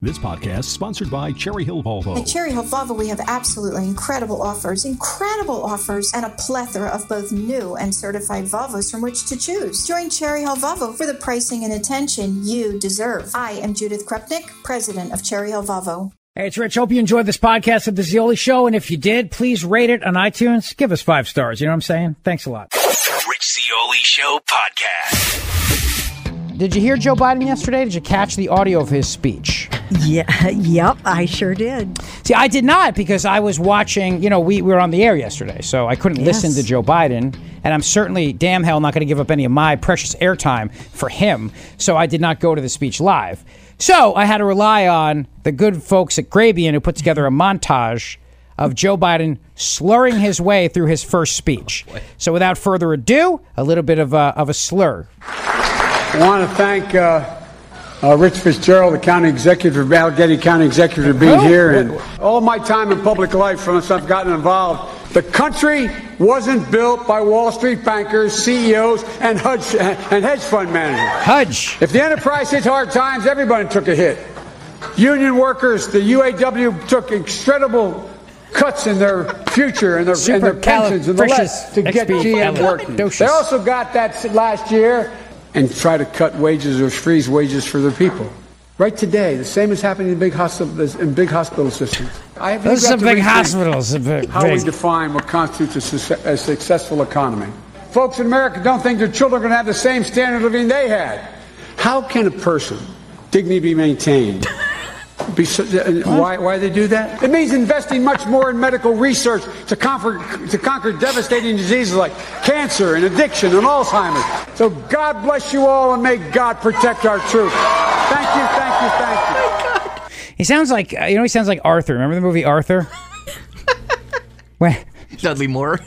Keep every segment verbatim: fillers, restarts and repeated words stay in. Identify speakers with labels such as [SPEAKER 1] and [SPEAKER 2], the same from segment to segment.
[SPEAKER 1] This podcast is sponsored by Cherry Hill Volvo.
[SPEAKER 2] At Cherry Hill Volvo, we have absolutely incredible offers, incredible offers, and a plethora of both new and certified Volvos from which to choose. Join Cherry Hill Volvo for the pricing and attention you deserve. I am Judith Krupnik, president of Cherry Hill Volvo.
[SPEAKER 3] Hey, it's Rich. Hope you enjoyed this podcast of The Zeoli Show, and if you did, please rate it on iTunes. Give us five stars. You know what I'm saying? Thanks a lot.
[SPEAKER 4] Rich Zeoli Show podcast.
[SPEAKER 3] Did you hear Joe Biden yesterday? Did you catch the audio of his speech?
[SPEAKER 5] Yeah, yep, I sure did.
[SPEAKER 3] See, I did not because I was watching, you know, we, we were on the air yesterday, so I couldn't
[SPEAKER 5] Yes.
[SPEAKER 3] listen to Joe Biden, and I'm certainly damn hell not going to give up any of my precious airtime for him, so I did not go to the speech live. So I had to rely on the good folks at Grabien who put together a montage of Joe Biden slurring his way through his first speech. So without further ado, a little bit of a, of a slur.
[SPEAKER 6] I want to thank uh, uh, Rich Fitzgerald, the county executive, Allegheny County executive, for being
[SPEAKER 3] Oh.
[SPEAKER 6] here. And all my time in public life, from since I've gotten involved, the country wasn't built by Wall Street bankers, C E Os, and hedge, and hedge fund managers.
[SPEAKER 3] Hudge.
[SPEAKER 6] If the enterprise hit hard times, everybody took a hit. Union workers, the U A W took incredible cuts in their future and their, and their pensions and the less to get G M working. They also got that last year and try to cut wages or freeze wages for their people. Right today, the same is happening in big hospitals, in big hospital systems. I have
[SPEAKER 3] Those are
[SPEAKER 6] got to
[SPEAKER 3] big
[SPEAKER 6] rethink
[SPEAKER 3] hospitals. a big-
[SPEAKER 6] How we
[SPEAKER 3] big-
[SPEAKER 6] define what constitutes a, suc- a successful economy. Folks in America don't think their children are going to have the same standard of living they had. How can a person dignity be maintained? Be so, and why, why they do that? It means investing much more in medical research to conquer, to conquer devastating diseases like cancer and addiction and Alzheimer's. So God bless you all and may God protect our troops. Thank you, thank you, thank you.
[SPEAKER 3] He sounds like, uh, you know, he sounds like Arthur. Remember the movie Arthur? when,
[SPEAKER 7] Dudley Moore.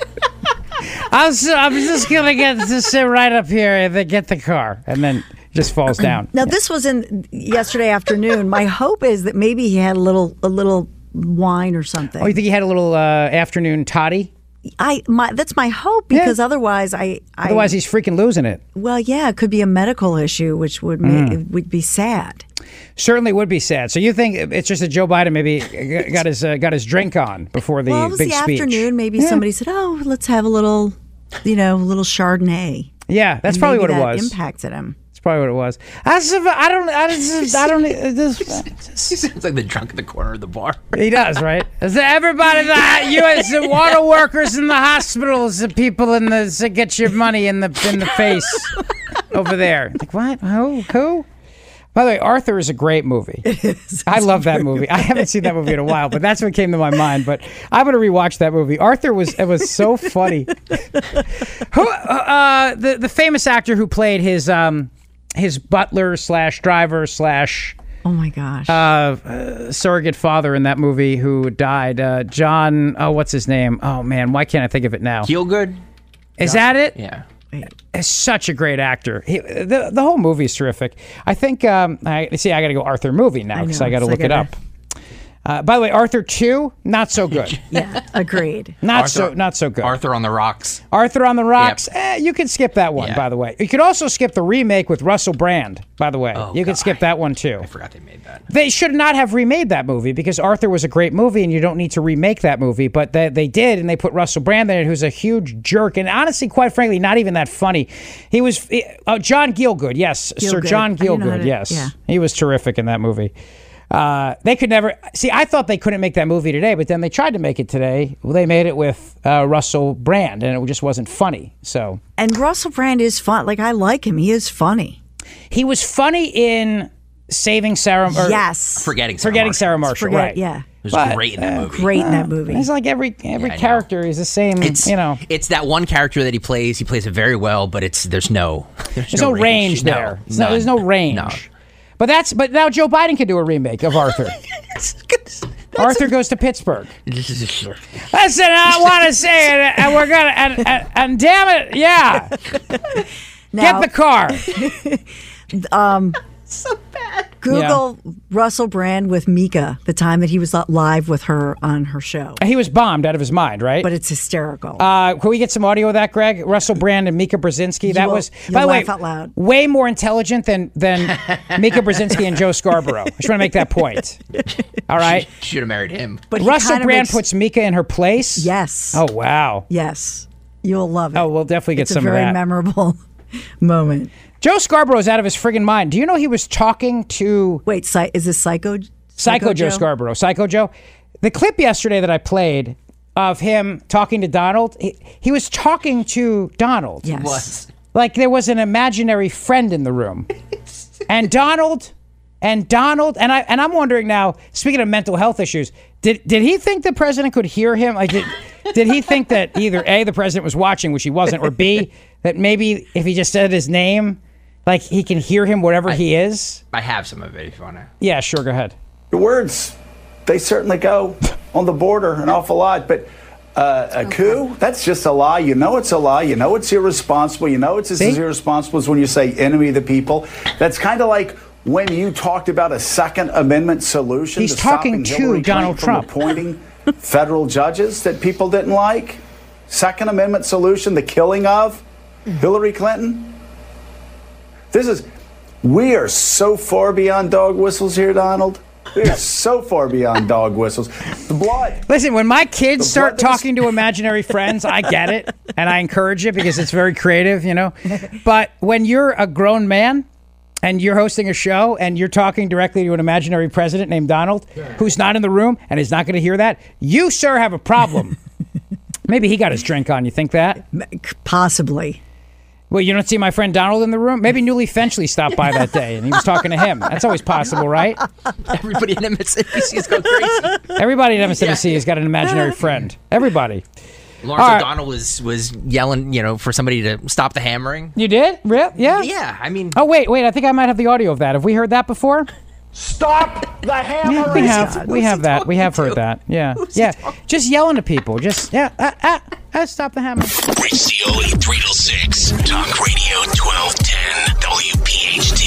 [SPEAKER 3] I was, I'm just going to get to sit right up here and then get the car. And then just falls down.
[SPEAKER 5] Now, this was in yesterday afternoon. My hope is that maybe he had a little a little wine or something.
[SPEAKER 3] Oh, you think he had a little uh, afternoon toddy?
[SPEAKER 5] I my that's my hope because
[SPEAKER 3] Yeah.
[SPEAKER 5] otherwise I, I
[SPEAKER 3] Otherwise, he's freaking losing it.
[SPEAKER 5] well yeah it could be a medical issue which would make,
[SPEAKER 3] Mm.
[SPEAKER 5] it would be sad.
[SPEAKER 3] Certainly would be sad. So you think it's just that Joe Biden maybe got his uh, got his drink on before the
[SPEAKER 5] Well, it was
[SPEAKER 3] big
[SPEAKER 5] the
[SPEAKER 3] speech?
[SPEAKER 5] afternoon. Maybe
[SPEAKER 3] Yeah.
[SPEAKER 5] somebody said, "Oh, let's have a little, you know, a little Chardonnay."
[SPEAKER 3] Yeah, that's
[SPEAKER 5] And
[SPEAKER 3] probably
[SPEAKER 5] maybe
[SPEAKER 3] what it
[SPEAKER 5] that
[SPEAKER 3] was.
[SPEAKER 5] Impacted him.
[SPEAKER 3] That's probably what it was. I, just, I don't. I just. I don't. This,
[SPEAKER 7] He sounds like the drunk at the corner of the bar.
[SPEAKER 3] he does, right? Is everybody, the U S the water workers in the hospitals, the people in the to get your money in the in the face over there. Like what? Who? Who? By the way, Arthur is a great movie.
[SPEAKER 5] It is.
[SPEAKER 3] I love that movie. I haven't seen that movie in a while, but that's what came to my mind. But I'm going to rewatch that movie. Arthur was it was so funny. Who uh, the the famous actor who played his um his butler slash driver slash
[SPEAKER 5] Oh my gosh.
[SPEAKER 3] uh, uh, surrogate father in that movie who died? Uh, John. Oh, what's his name? Oh man, why can't I think of it now?
[SPEAKER 7] Feelgood?
[SPEAKER 3] Is that it?
[SPEAKER 7] Yeah.
[SPEAKER 3] Is such a great actor. He, the the whole movie is terrific. I think. Um, I see. I got to go Arthur movie now because I,
[SPEAKER 5] know,
[SPEAKER 3] got to
[SPEAKER 5] so I
[SPEAKER 3] look it
[SPEAKER 5] gotta-
[SPEAKER 3] up. Uh, by the way, Arthur two, not so good.
[SPEAKER 5] yeah, agreed.
[SPEAKER 3] Not
[SPEAKER 7] Arthur-
[SPEAKER 3] so not so good.
[SPEAKER 7] Arthur on the Rocks.
[SPEAKER 3] Arthur on the Rocks.
[SPEAKER 7] Yep.
[SPEAKER 3] Eh, you can skip that one.
[SPEAKER 7] Yeah.
[SPEAKER 3] By the way, you could also skip the remake with Russell Brand. By the way,
[SPEAKER 7] Oh,
[SPEAKER 3] you could
[SPEAKER 7] God.
[SPEAKER 3] skip that one too.
[SPEAKER 7] I forgot they made that.
[SPEAKER 3] They should not have remade that movie because Arthur was a great movie and you don't need to remake that movie. But they, they did, and they put Russell Brand in it, who's a huge jerk. And honestly, quite frankly, not even that funny. He was uh, John Gielgud, yes. Sir
[SPEAKER 5] Gielgud.
[SPEAKER 3] John
[SPEAKER 5] I didn't know how
[SPEAKER 3] Gielgud,
[SPEAKER 5] to-
[SPEAKER 3] yes.
[SPEAKER 5] yeah.
[SPEAKER 3] He was terrific in that movie. Uh, they could never... See, I thought they couldn't make that movie today, but then they tried to make it today. Well, they made it with uh, Russell Brand, and it just wasn't funny. So
[SPEAKER 5] And Russell Brand is fun. Like I like him. He is funny.
[SPEAKER 3] he was funny in Saving Sarah... Or
[SPEAKER 5] Yes.
[SPEAKER 7] Forgetting Sarah
[SPEAKER 3] Forgetting
[SPEAKER 7] Marshall.
[SPEAKER 3] Sarah Marshall,
[SPEAKER 5] Forget.
[SPEAKER 3] right.
[SPEAKER 5] Yeah.
[SPEAKER 7] It was
[SPEAKER 3] But,
[SPEAKER 7] great in that movie.
[SPEAKER 5] Great in that movie.
[SPEAKER 3] He's like every every
[SPEAKER 7] Yeah, I know.
[SPEAKER 3] character is the same,
[SPEAKER 7] It's
[SPEAKER 3] you know.
[SPEAKER 7] It's that one character that he plays. He plays it very well, but it's there's no there's,
[SPEAKER 3] There's no, range,
[SPEAKER 7] No,
[SPEAKER 3] there. There's no,
[SPEAKER 7] none.
[SPEAKER 3] there's no range.
[SPEAKER 7] No.
[SPEAKER 3] But that's but now Joe Biden can do a remake of Arthur. Arthur goes to Pittsburgh. Listen, I want to say it, and we're gonna and, and, and damn it, yeah.
[SPEAKER 5] Now-
[SPEAKER 3] Get the car.
[SPEAKER 8] So bad.
[SPEAKER 5] Google yeah. Russell Brand with Mika, the time that he was live with her on her show.
[SPEAKER 3] He was bombed out of his mind, right?
[SPEAKER 5] But it's hysterical.
[SPEAKER 3] Uh, can we get some audio of that, Greg? Russell Brand and Mika Brzezinski. That
[SPEAKER 5] will,
[SPEAKER 3] was, by the way,
[SPEAKER 5] out loud.
[SPEAKER 3] way more intelligent than, than Mika Brzezinski and Joe Scarborough. I just want to make that point. All right?
[SPEAKER 7] She should have married him.
[SPEAKER 5] But
[SPEAKER 3] Russell Brand
[SPEAKER 5] makes,
[SPEAKER 3] puts Mika in her place?
[SPEAKER 5] Yes.
[SPEAKER 3] Oh, wow.
[SPEAKER 5] Yes. You'll love it.
[SPEAKER 3] Oh, we'll definitely get
[SPEAKER 5] it's
[SPEAKER 3] some
[SPEAKER 5] a
[SPEAKER 3] of
[SPEAKER 5] very
[SPEAKER 3] that.
[SPEAKER 5] memorable moment.
[SPEAKER 3] Joe Scarborough's out of his friggin' mind. Do you know he was talking to...
[SPEAKER 5] Wait, psy- is this Psycho? Psycho,
[SPEAKER 3] Psycho Joe, Joe Scarborough. Psycho Joe. The clip yesterday that I played of him talking to Donald, he, he was talking to Donald.
[SPEAKER 5] Yes.
[SPEAKER 7] What?
[SPEAKER 3] Like there was an imaginary friend in the room. and Donald... And Donald, and I, and I'm wondering now. Speaking of mental health issues, did did he think the president could hear him? Like, did, did he think that either A, the president was watching, which he wasn't, or B, that maybe if he just said his name, like he can hear him wherever
[SPEAKER 7] I,
[SPEAKER 3] he is?
[SPEAKER 7] I have some of it if you want to.
[SPEAKER 3] Yeah, sure. Go ahead.
[SPEAKER 9] Your words, they certainly go on the border an awful lot, but uh, a coup, that's just a lie. You know it's a lie. You know it's irresponsible. You know it's as
[SPEAKER 3] See?
[SPEAKER 9] irresponsible as when you say enemy of the people. That's kind of like when you talked about a Second Amendment solution
[SPEAKER 3] He's
[SPEAKER 9] to
[SPEAKER 3] talking
[SPEAKER 9] stopping
[SPEAKER 3] to
[SPEAKER 9] Hillary
[SPEAKER 3] Donald
[SPEAKER 9] Clinton
[SPEAKER 3] Trump.
[SPEAKER 9] from appointing federal judges that people didn't like. Second Amendment solution, the killing of Hillary Clinton. This is, we are so far beyond dog whistles here, Donald. We are so far beyond dog whistles. The blood.
[SPEAKER 3] Listen, when my kids
[SPEAKER 9] The
[SPEAKER 3] start
[SPEAKER 9] blood is-
[SPEAKER 3] talking to imaginary friends, I get it, and I encourage it because it's very creative, you know. But when you're a grown man and you're hosting a show and you're talking directly to an imaginary president named Donald, who's not in the room and is not going to hear that, you, sir, have a problem. Maybe he got his drink on. You think that?
[SPEAKER 5] Possibly.
[SPEAKER 3] Well, you don't see my friend Donald in the room? Maybe Newly Finchley stopped by that day and he was talking to him. That's always possible, right?
[SPEAKER 7] Everybody in M S N B C is going crazy.
[SPEAKER 3] Everybody in M S N B C has got an imaginary friend. Everybody.
[SPEAKER 7] Lawrence
[SPEAKER 3] right.
[SPEAKER 7] O'Donnell was was yelling, you know, for somebody to stop the hammering.
[SPEAKER 3] You did? Real? Yeah?
[SPEAKER 7] Yeah, I mean...
[SPEAKER 3] Oh, wait, wait. I think I might have the audio of that. Have we heard that before?
[SPEAKER 9] Stop the hammering.
[SPEAKER 3] Yeah, we have. We have that. We have heard that. Yeah. Yeah. Just yelling at people. Just, yeah. Ah, ah, ah, stop the hammer.
[SPEAKER 4] Rich Cioli, three to six. Talk Radio twelve ten. W P H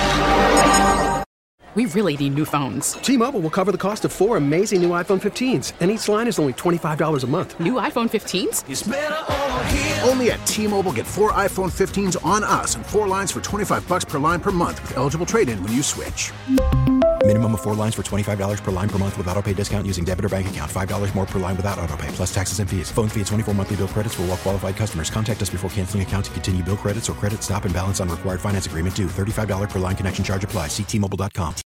[SPEAKER 4] T.
[SPEAKER 10] We really need new phones.
[SPEAKER 11] T-Mobile will cover the cost of four amazing new iPhone fifteens, and each line is only twenty-five dollars a month.
[SPEAKER 10] New iPhone fifteens?
[SPEAKER 12] It's better over here. Only at T-Mobile, get four iPhone fifteens on us and four lines for twenty-five dollars per line per month with eligible trade-in when you switch.
[SPEAKER 13] Minimum of four lines for twenty-five dollars per line per month with autopay discount using debit or bank account. five dollars more per line without autopay, plus taxes and fees. Phone fee at twenty-four monthly bill credits for well-qualified customers. Contact us before canceling account to continue bill credits or credit stop and balance on required finance agreement due. thirty-five dollars per line connection charge applies. See T Mobile dot com.